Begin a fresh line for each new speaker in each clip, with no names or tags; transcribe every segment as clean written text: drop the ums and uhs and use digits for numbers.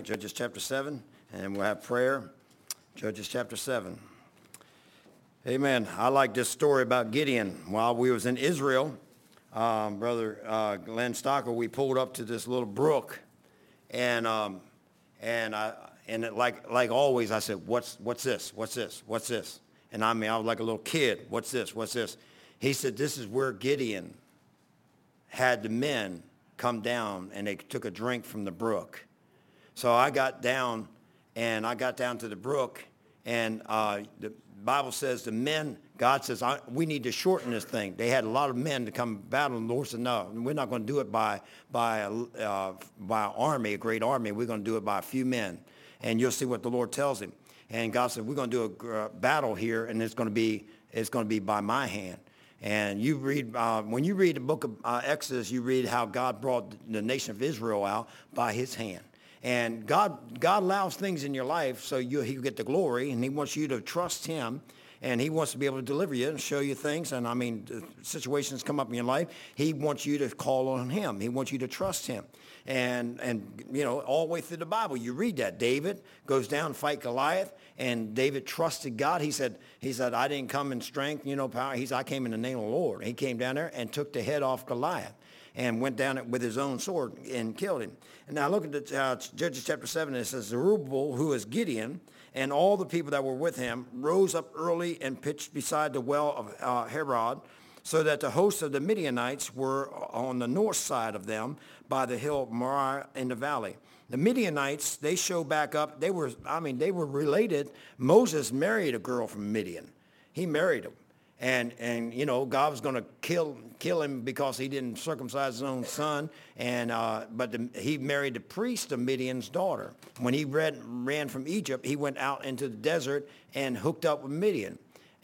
Judges chapter 7, and we'll have prayer. Judges chapter 7. Amen. I like this story about Gideon. While we was in Israel, Brother Glenn Stocker, we pulled up to this little brook, and like always, I said, what's this? What's this? What's this? And I was like a little kid. What's this? What's this? He said, this is where Gideon had the men come down, and they took a drink from the brook. So I got down to the brook, and the Bible says the men, God says, we need to shorten this thing. They had a lot of men to come battle, and the Lord said, no, we're not going to do it by an army, a great army. We're going to do it by a few men, and you'll see what the Lord tells him. And God said, we're going to do a battle here, and it's going to be by my hand. And you read, when you read the book of Exodus, you read how God brought the nation of Israel out by his hand. And God allows things in your life so he get the glory, and he wants you to trust him, and he wants to be able to deliver you and show you things. And I mean, situations come up in your life. He wants you to call on him. He wants you to trust him. And you know, all the way through the Bible, you read that. David goes down and fight Goliath, and David trusted God. He said, I didn't come in strength, power. I came in the name of the Lord. He came down there and took the head off Goliath and went down with his own sword and killed him. And now look at the, Judges chapter 7. It says, Zerubbabel, who is Gideon, and all the people that were with him rose up early and pitched beside the well of Harod, so that the hosts of the Midianites were on the north side of them by the hill Moriah in the valley. The Midianites, they show back up. They were related. Moses married a girl from Midian. He married him. And God was going to kill him because he didn't circumcise his own son. But he married the priest of Midian's daughter. When he ran from Egypt, he went out into the desert and hooked up with Midian.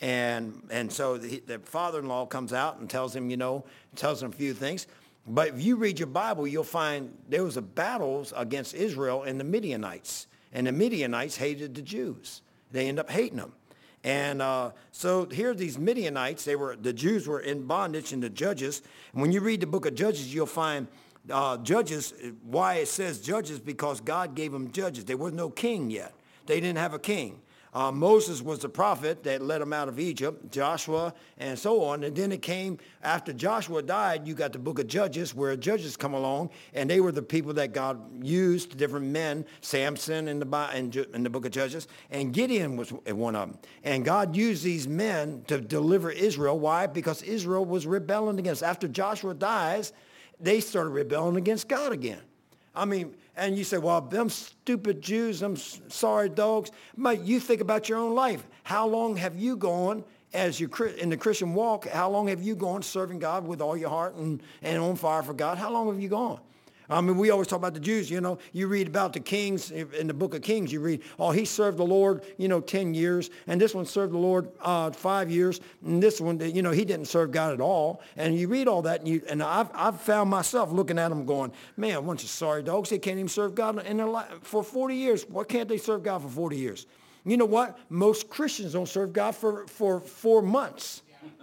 And so the father-in-law comes out and tells him a few things. But if you read your Bible, you'll find there was battles against Israel and the Midianites. And the Midianites hated the Jews. They ended up hating them. And so here these Midianites, the Jews were in bondage in the Judges. And when you read the book of Judges, you'll find Judges, why it says Judges, because God gave them judges. There was no king yet. They didn't have a king. Moses was the prophet that led them out of Egypt, Joshua, and so on. And then it came, after Joshua died, you got the book of Judges, where judges come along, and they were the people that God used, different men, Samson in the book of Judges, and Gideon was one of them. And God used these men to deliver Israel. Why? Because Israel was rebelling against. After Joshua dies, they started rebelling against God again. I mean, and you say, well, them stupid Jews, them sorry dogs. But you think about your own life. How long have you gone in the Christian walk? How long have you gone serving God with all your heart and on fire for God? How long have you gone? I mean, we always talk about the Jews, You read about the kings in the book of Kings. You read, he served the Lord, 10 years. And this one served the Lord 5 years. And this one, he didn't serve God at all. And you read all that, and I've found myself looking at them going, man, a bunch of sorry dogs. They can't even serve God in their life for 40 years. Why can't they serve God for 40 years? You know what? Most Christians don't serve God for 4 months.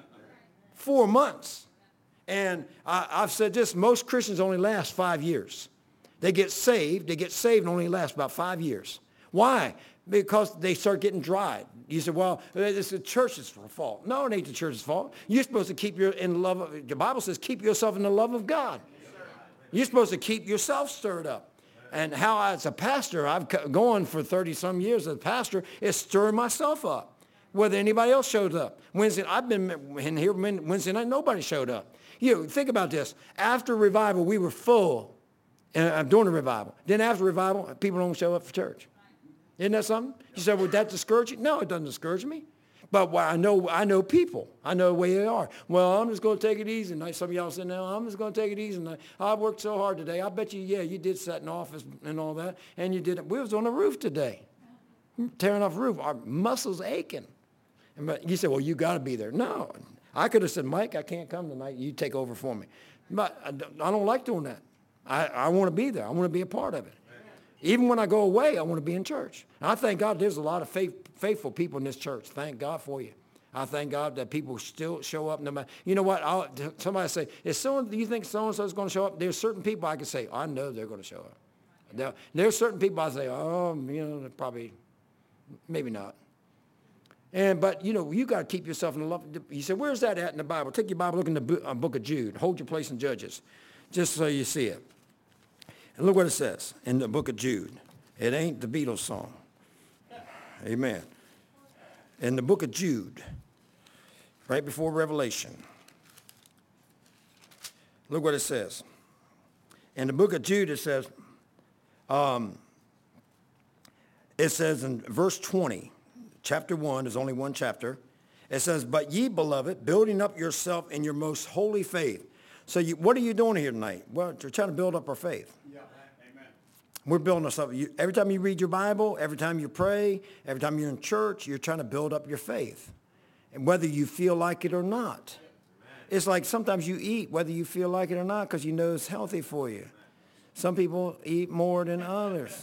4 months. And I've said this, most Christians only last 5 years. They get saved and only last about 5 years. Why? Because they start getting dried. You say, well, it's the church's fault. No, it ain't the church's fault. You're supposed to keep the Bible says keep yourself in the love of God. You're supposed to keep yourself stirred up. And how as a pastor, I've gone for 30-some years as a pastor, is stirring myself up. Whether anybody else showed up. I've been in here Wednesday night, nobody showed up. Think about this. After revival, we were full during the revival. Then after revival, people don't show up for church. Isn't that something? You say, would that discourage you? No, it doesn't discourage me. But I know people. I know the way they are. Well, I'm just going to take it easy. And some of y'all say, no, I'm just going to take it easy. And I worked so hard today. I bet you, you did sit in office and all that. And you did it. We was on the roof today. Tearing off the roof. Our muscles aching. But you say, well, you got to be there. No. I could have said, Mike, I can't come tonight. You take over for me. But I don't like doing that. I want to be there. I want to be a part of it. Even when I go away, I want to be in church. And I thank God there's a lot of faithful people in this church. Thank God for you. I thank God that people still show up no matter. You know what? Somebody say, do you think so-and-so is going to show up? There's certain people I can say, I know they're going to show up. There's certain people I say, oh, probably, maybe not. But, you got to keep yourself in the love. You say, where's that at in the Bible? Take your Bible, look in the book of Jude. Hold your place in Judges, just so you see it. And look what it says in the book of Jude. It ain't the Beatles song. Amen. In the book of Jude, right before Revelation. Look what it says. In the book of Jude, it says in verse 20, chapter 1, there's only one chapter. It says, but ye, beloved, building up yourself in your most holy faith. So what are you doing here tonight? Well, you're trying to build up our faith. Yeah. Amen. We're building us up. Every time you read your Bible, every time you pray, every time you're in church, you're trying to build up your faith. And whether you feel like it or not. It's like sometimes you eat whether you feel like it or not because you know it's healthy for you. Some people eat more than others.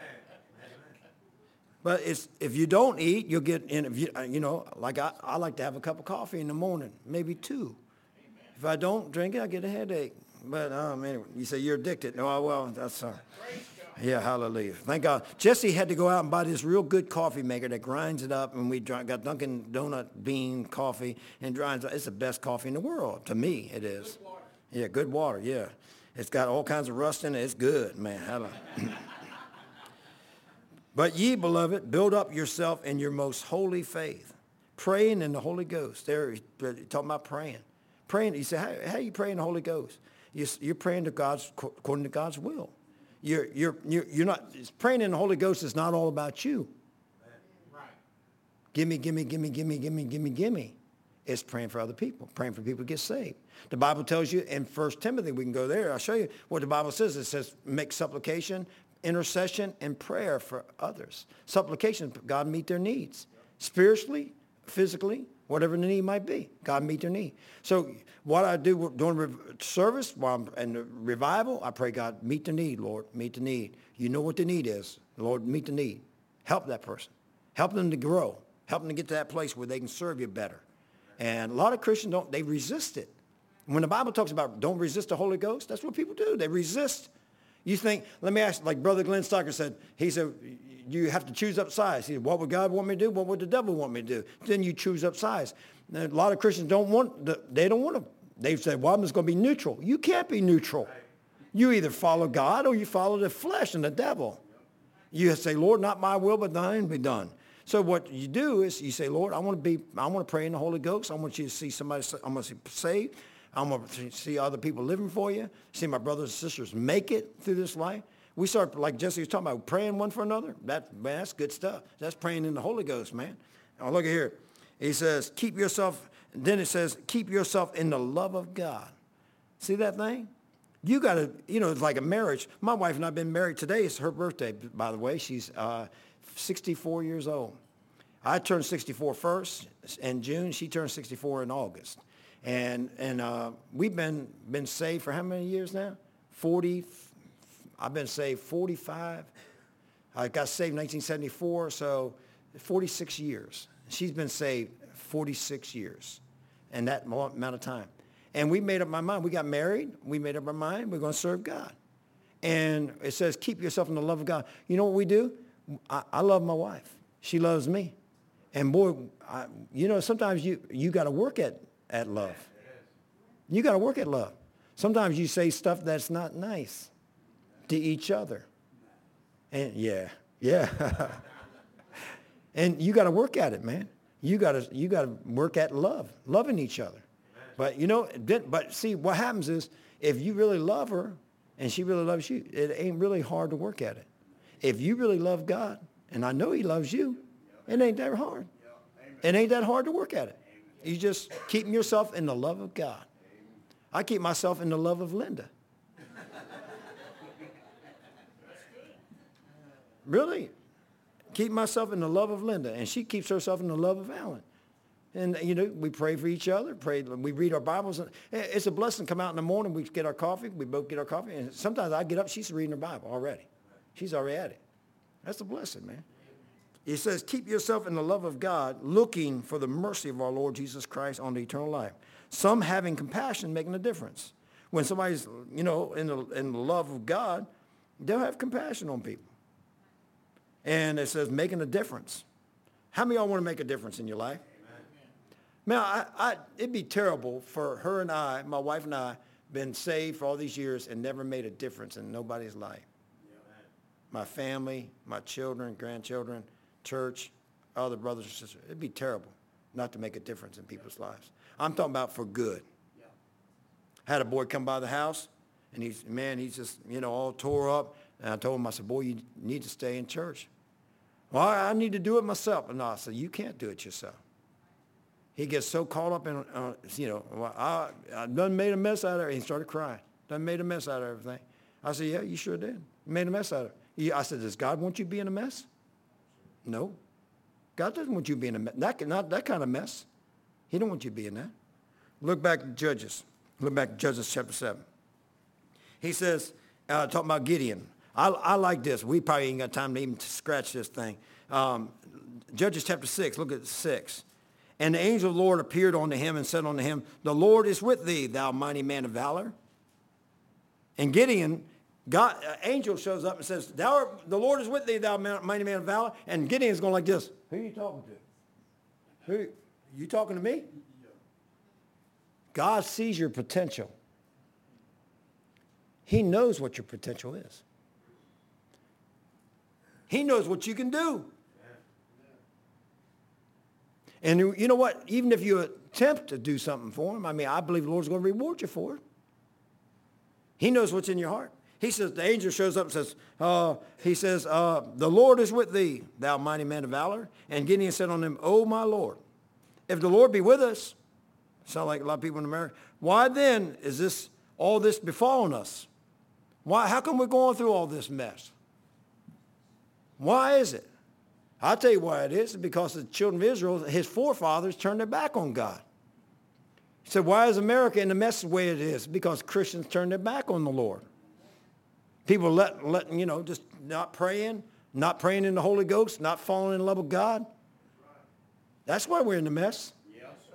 But if you don't eat, you'll get in. Like I like to have a cup of coffee in the morning, maybe two. If I don't drink it, I get a headache. But anyway, you say you're addicted. No, well, that's yeah, hallelujah. Thank God. Jesse had to go out and buy this real good coffee maker that grinds it up, and we got Dunkin' Donut bean coffee and grinds it. It's the best coffee in the world. To me, it is. Good water. Yeah, good water, yeah. It's got all kinds of rust in it. It's good, man. Hallelujah. But ye, beloved, build up yourself in your most holy faith, praying in the Holy Ghost. There, talking about praying. Praying, you say, how you pray in the Holy Ghost? You're praying to according to God's will. You're not, praying in the Holy Ghost is not all about you. Right. Gimme. It's praying for other people, praying for people to get saved. The Bible tells you in 1 Timothy, we can go there. I'll show you what the Bible says. It says make supplication, intercession, and prayer for others. Supplication, God meet their needs. Spiritually, physically, whatever the need might be, God meet their need. So what I do during service, while I'm in the revival, I pray, God, meet the need, Lord, meet the need. You know what the need is. Lord, meet the need. Help that person. Help them to grow. Help them to get to that place where they can serve you better. And a lot of Christians they resist it. When the Bible talks about don't resist the Holy Ghost, that's what people do. They resist. You think, let me ask, like Brother Glenn Stocker said, he said, you have to choose up sides. He said, what would God want me to do? What would the devil want me to do? Then you choose up sides. Now, a lot of Christians don't want to. They say, well, I'm just going to be neutral. You can't be neutral. You either follow God or you follow the flesh and the devil. You say, Lord, not my will, but thine be done. So what you do is you say, Lord, I want to pray in the Holy Ghost. I want you to see somebody, I'm going to see saved. I'm going to see other people living for you, see my brothers and sisters make it through this life. We start, like Jesse was talking about, praying one for another. That's good stuff. That's praying in the Holy Ghost, man. Now look at here. He says, keep yourself in the love of God. See that thing? You got to, it's like a marriage. My wife and I have been married. Today is her birthday, by the way. She's 64 years old. I turned 64 first in June. She turned 64 in August. And we've been saved for how many years now? 40. I've been saved 45. I got saved in 1974, so 46 years. She's been saved 46 years in that amount of time. And we made up my mind. We got married. We made up our mind. We're going to serve God. And it says, keep yourself in the love of God. You know what we do? I love my wife. She loves me. And boy, sometimes you got to work at love. You got to work at love. Sometimes you say stuff that's not nice to each other. And yeah. And you got to work at it, man. You got to work at loving each other. But but see, what happens is if you really love her and she really loves you, it ain't really hard to work at it. If you really love God, and I know he loves you, it ain't that hard. It ain't that hard to work at it. You just keeping yourself in the love of God. I keep myself in the love of Linda. Really. Keep myself in the love of Linda, and she keeps herself in the love of Alan. And, we pray for each other, we read our Bibles. It's a blessing. Come out in the morning, we get our coffee, we both get our coffee, and sometimes I get up, she's reading her Bible already. She's already at it. That's a blessing, man. It says, keep yourself in the love of God, looking for the mercy of our Lord Jesus Christ on the eternal life. Some having compassion, making a difference. When somebody's, in the love of God, They'll have compassion on people. And it says making a difference. How many of y'all want to make a difference in your life? Man, it'd be terrible for her and I, my wife and I, been saved for all these years and never made a difference in nobody's life. My family, my children, grandchildren, church, other brothers and sisters. It'd be terrible not to make a difference in people's lives. I'm talking about for good. Had a boy come by the house, and he's just, all tore up. And I told him, I said, boy, you need to stay in church. Well, I need to do it myself. And I said, you can't do it yourself. He gets so caught up in, well, I done made a mess out of it. He started crying. Done made a mess out of everything. I said, yeah, you sure did. You made a mess out of it. I said, does God want you to be in a mess? No. God doesn't want you to be in a mess. Not that kind of mess. He don't want you to be in that. Look back at Judges. Look back at Judges chapter 7. He says, talking about Gideon. I like this. We probably ain't got time to even scratch this thing. Judges chapter 6, look at 6. And the angel of the Lord appeared unto him and said unto him, the Lord is with thee, thou mighty man of valor. And Gideon, angel shows up and says, the Lord is with thee, thou mighty man of valor. And Gideon's going like this. Who are you talking to? Who? You talking to me? God sees your potential. He knows what your potential is. He knows what you can do. And you know what? Even if you attempt to do something for him, I believe the Lord's going to reward you for it. He knows what's in your heart. He says, the angel shows up and says, the Lord is with thee, thou mighty man of valor. And Gideon said unto him, O my Lord, if the Lord be with us, sound like a lot of people in America, why then is all this befallen us? Why? How come we're going through all this mess? Why is it? I'll tell you why it is. It's because the children of Israel, his forefathers, turned their back on God. He said, why is America in the mess the way it is? Because Christians turned their back on the Lord. People just not praying in the Holy Ghost, not falling in love with God. That's why we're in the mess. Yes, sir.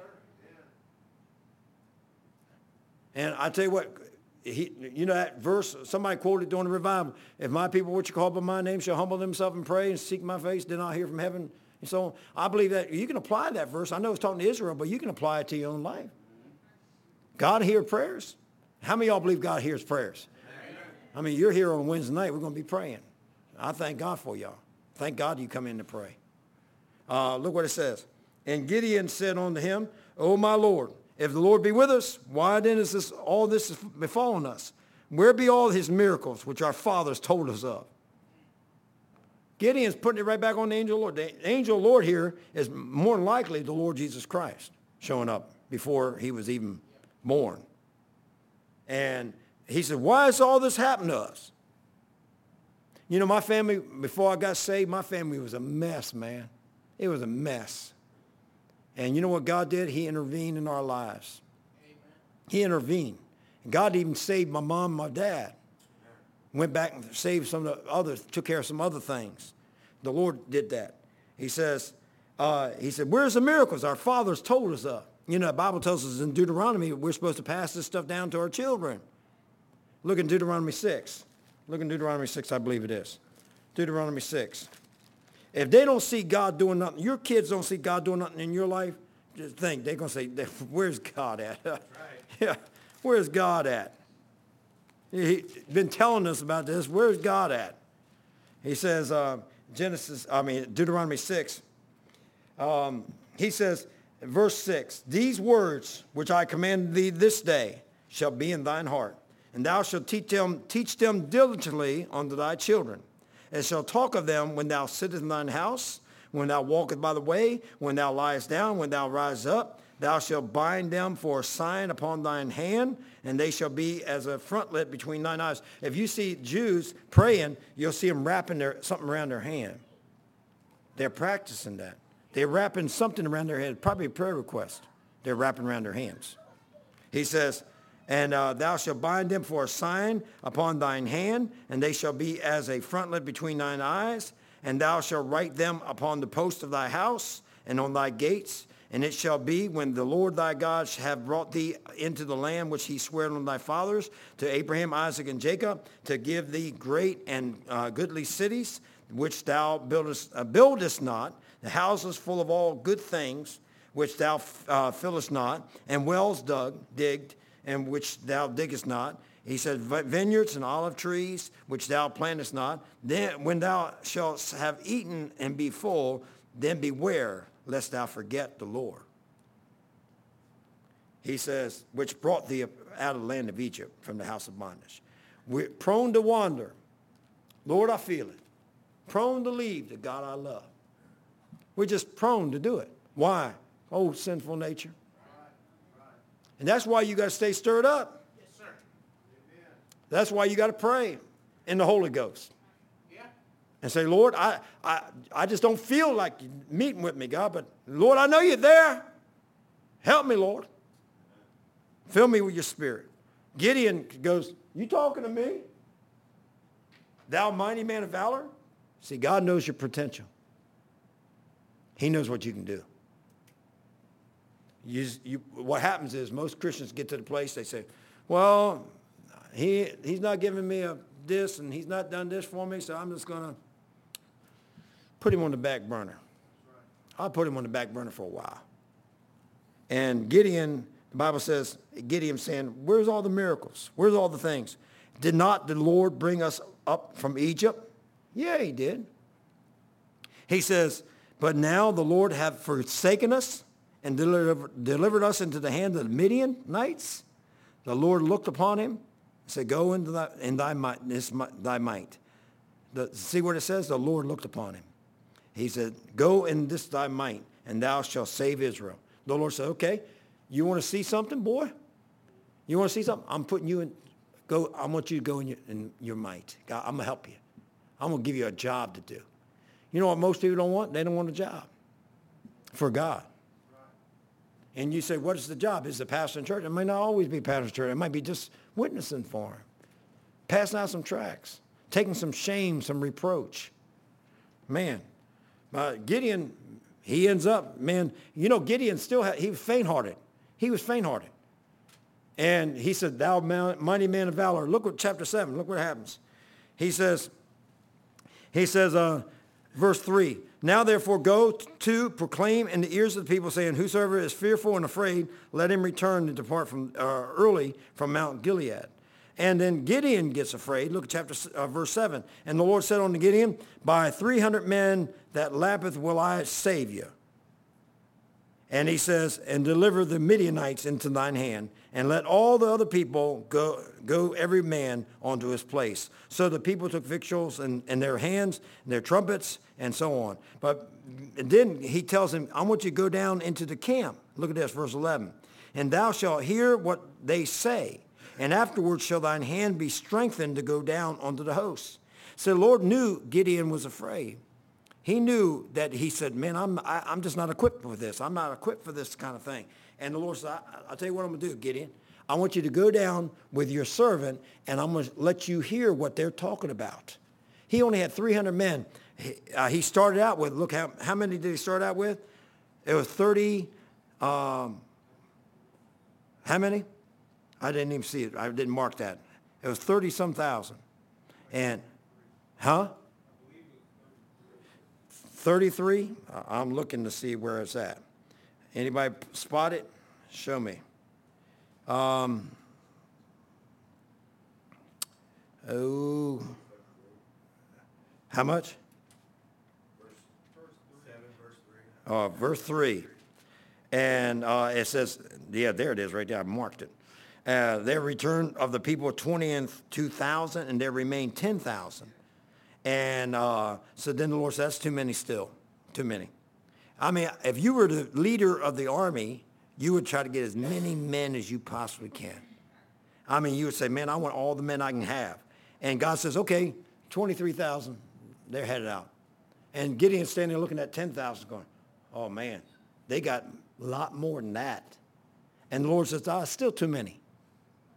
Yeah. And I tell you what, that verse, somebody quoted during the revival, if my people which are called by my name shall humble themselves and pray and seek my face, then I'll hear from heaven. And so on. I believe that you can apply that verse. I know it's talking to Israel, but you can apply it to your own life. God hears prayers. How many of y'all believe God hears prayers? You're here on Wednesday night. We're going to be praying. I thank God for y'all. Thank God you come in to pray. Look what it says. And Gideon said unto him, O my Lord, if the Lord be with us, why then is all this befallen us? Where be all his miracles which our fathers told us of? Gideon's putting it right back on the angel of the Lord. The angel of the Lord here is more than likely the Lord Jesus Christ showing up before he was even born. And he said, why has all this happened to us? My family, before I got saved, my family was a mess, man. It was a mess. And you know what God did? He intervened in our lives. Amen. He intervened. And God even saved my mom and my dad. Went back and saved some of the others, took care of some other things. The Lord did that. He said, where's the miracles our fathers told us of? The Bible tells us in Deuteronomy we're supposed to pass this stuff down to our children. Look in Deuteronomy 6. Look in Deuteronomy 6, I believe it is. Deuteronomy 6. If they don't see God doing nothing, your kids don't see God doing nothing in your life, just think, they're going to say, where's God at? Right. Yeah, where's God at? He's been telling us about this. Where's God at? He says, Deuteronomy 6. He says, verse 6, these words which I command thee this day shall be in thine heart, and thou shalt teach them diligently unto thy children, and shalt talk of them when thou sittest in thine house, when thou walkest by the way, when thou liest down, when thou risest up. Thou shalt bind them for a sign upon thine hand, and they shall be as a frontlet between thine eyes. If you see Jews praying, you'll see them wrapping something around their hand. They're practicing that. They're wrapping something around their head, probably a prayer request. They're wrapping around their hands. He says, and thou shalt bind them for a sign upon thine hand, and they shall be as a frontlet between thine eyes, and thou shalt write them upon the post of thy house and on thy gates. And it shall be when the Lord thy God shall have brought thee into the land which he sware unto thy fathers, to Abraham, Isaac, and Jacob, to give thee great and goodly cities, which thou buildest not, the houses full of all good things, which thou fillest not, and wells digged, and which thou diggest not. He said, vineyards and olive trees, which thou plantest not. Then when thou shalt have eaten and be full, then beware, lest thou forget the Lord. He says, which brought thee out of the land of Egypt from the house of bondage. We're prone to wander. Lord, I feel it. Prone to leave the God I love. We're just prone to do it. Why? Oh, sinful nature. And that's why you got to stay stirred up.
Yes, sir.
That's why you got to pray in the Holy Ghost.
Yeah.
And say, Lord, I just don't feel like you meeting with me, God, but Lord, I know you're there. Help me, Lord. Fill me with your spirit. Gideon goes, you talking to me? Thou mighty man of valor? See, God knows your potential. He knows what you can do. What happens is most Christians get to the place, they say, well, he's not giving me this, and he's not done this for me, so I'm just going to put him on the back burner. I'll put him on the back burner for a while. And Gideon, the Bible says, Gideon saying, where's all the miracles? Where's all the things? Did not the Lord bring us up from Egypt? Yeah, he did. He says, but now the Lord hath forsaken us and delivered us into the hand of the Midianites. The Lord looked upon him and said, go into thy might. See what it says? The Lord looked upon him. He said, go in this thy might, and thou shalt save Israel. The Lord said, okay, you want to see something, boy? You want to see something? I'm putting you in, go. I want you to go in your might. God, I'm going to help you. I'm going to give you a job to do. You know what most people don't want? They don't want a job for God. And you say, what is the job? Is the pastor in church? It might not always be pastor in church. It might be just witnessing for him, passing out some tracts, taking some shame, some reproach. Man, Gideon, he ends up, man, you know, Gideon he was faint-hearted. He was faint-hearted. And he said, thou mighty man of valor. Look what chapter 7, look what happens. He says, verse 3, now therefore go to proclaim in the ears of the people, saying, whosoever is fearful and afraid, let him return and depart early from Mount Gilead. And then Gideon gets afraid. Look at verse 7. And the Lord said unto Gideon, by 300 men that lappeth will I save you. And he says, and deliver the Midianites into thine hand, and let all the other people go every man onto his place. So the people took victuals in their hands, and their trumpets, and so on. But then he tells him, I want you to go down into the camp. Look at this, verse 11. And thou shalt hear what they say, and afterwards shall thine hand be strengthened to go down unto the host. So the Lord knew Gideon was afraid. He knew that he said, man, I'm just not equipped for this. I'm not equipped for this kind of thing. And the Lord said, I'll tell you what I'm going to do, Gideon. I want you to go down with your servant, and I'm going to let you hear what they're talking about. He only had 300 men. He started out with, look, how many did he start out with? It was 30, how many? I didn't even see it. I didn't mark that. It was 30-some thousand. And, 33? I'm looking to see where it's at. Anybody spot it? Show me. How much? Verse 3. And it says, yeah, there it is right there. I marked it. There returned of the people 22,000, and there remained 10,000. And so then the Lord said, that's too many still. Too many. I mean, if you were the leader of the army, you would try to get as many men as you possibly can. I mean, you would say, man, I want all the men I can have. And God says, okay, 23,000, they're headed out. And Gideon's standing there looking at 10,000 going, oh, man, they got a lot more than that. And the Lord says, it's still too many.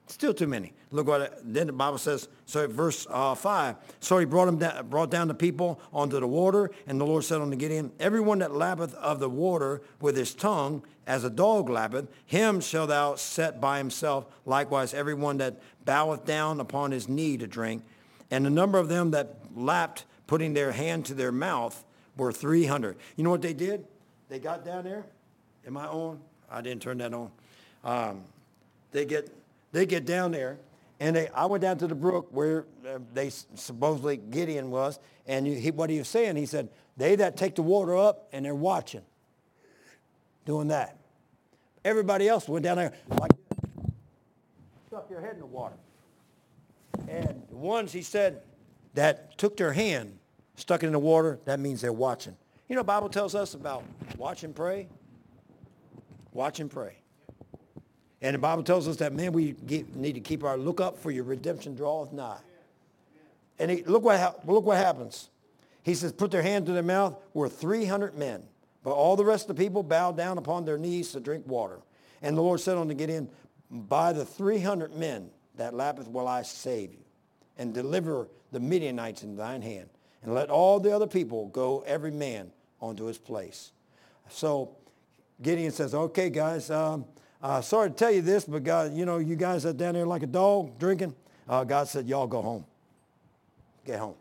Still too many. Look what then the Bible says. So verse 5. So he brought down the people onto the water, and the Lord said unto Gideon, everyone that lappeth of the water with his tongue, as a dog lappeth, him shalt thou set by himself. Likewise, everyone that boweth down upon his knee to drink. And the number of them that lapped, putting their hand to their mouth, were 300. You know what they did? They got down there. Am I on? I didn't turn that on. They get down there, and I went down to the brook where they supposedly Gideon was, and what he was saying, he said, they that take the water up, and they're watching, doing that. Everybody else went down there like this, stuck their head in the water. And the ones, he said, that took their hand, stuck it in the water, that means they're watching. You know, the Bible tells us about watch and pray. Watch and pray. And the Bible tells us that, man, we need to keep our look up, for your redemption draweth nigh. And look what happens. He says, put their hand to their mouth, were 300 men. But all the rest of the people bowed down upon their knees to drink water. And the Lord said unto Gideon, by the 300 men that lappeth will I save you, and deliver the Midianites in thine hand. And let all the other people go, every man onto his place. So Gideon says, okay, guys, sorry to tell you this, but God, you know, you guys are down there like a dog drinking. God said, y'all go home. Get home.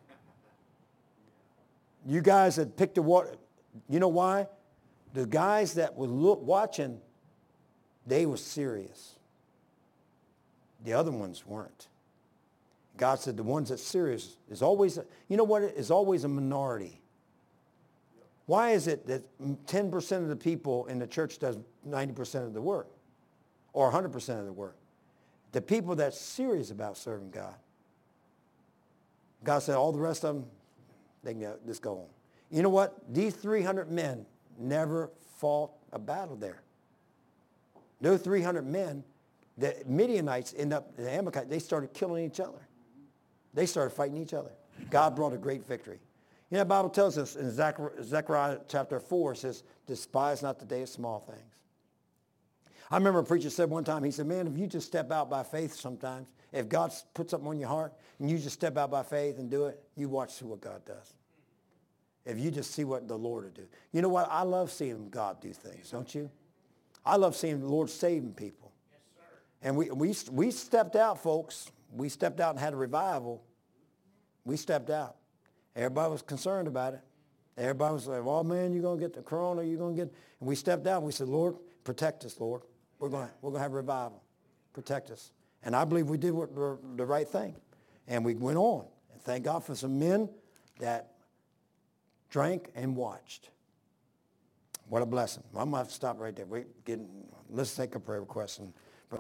You guys that picked the water, you know why? The guys that were watching, they were serious. The other ones weren't. God said the ones that's serious is always, you know what, is always a minority. Why is it that 10% of the people in the church does 90% of the work? Or 100% of the work? The people that's serious about serving God. God said all the rest of them, they can just go home. You know what? These 300 men never fought a battle there. Those 300 men, the Midianites the Amalekites, they started killing each other. They started fighting each other. God brought a great victory. You know, the Bible tells us in Zechariah chapter 4, it says, despise not the day of small things. I remember a preacher said one time, he said, man, if you just step out by faith sometimes, if God puts something on your heart and you just step out by faith and do it, you watch what God does. If you just see what the Lord will do. You know what? I love seeing God do things, don't you? I love seeing the Lord saving people. Yes, sir. And we stepped out, folks. We stepped out and had a revival. We stepped out. Everybody was concerned about it. Everybody was like, oh, man, you're going to get the corona. You're going to get... And we stepped out and we said, Lord, protect us, Lord. We're going to have revival. Protect us. And I believe we did the right thing. And we went on. And thank God for some men that drank and watched. What a blessing. I'm going to have to stop right there. Let's take a prayer request.